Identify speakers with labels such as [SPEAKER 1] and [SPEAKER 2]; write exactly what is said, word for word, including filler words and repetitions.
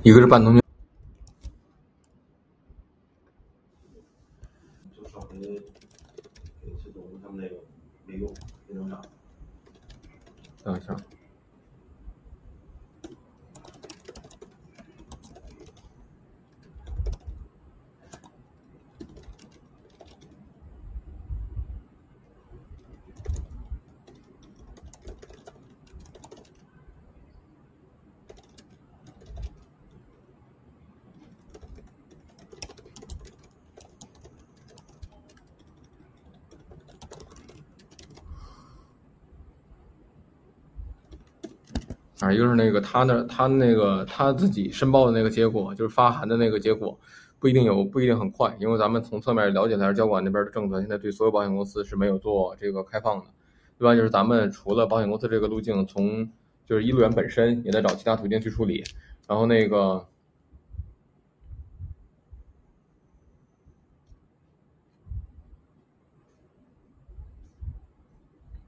[SPEAKER 1] 一个是半通讯。
[SPEAKER 2] 就上回给谢总他们那个没用，没能涨。
[SPEAKER 1] 等一下。啊，一个是那个他那他那个他自己申报的那个结果，就是发函的那个结果，不一定有不一定很快，因为咱们从侧面了解他是交管那边的政策，现在对所有保险公司是没有做这个开放的。另外就是咱们除了保险公司这个路径，从就是一路源本身也在找其他途径去处理，然后那个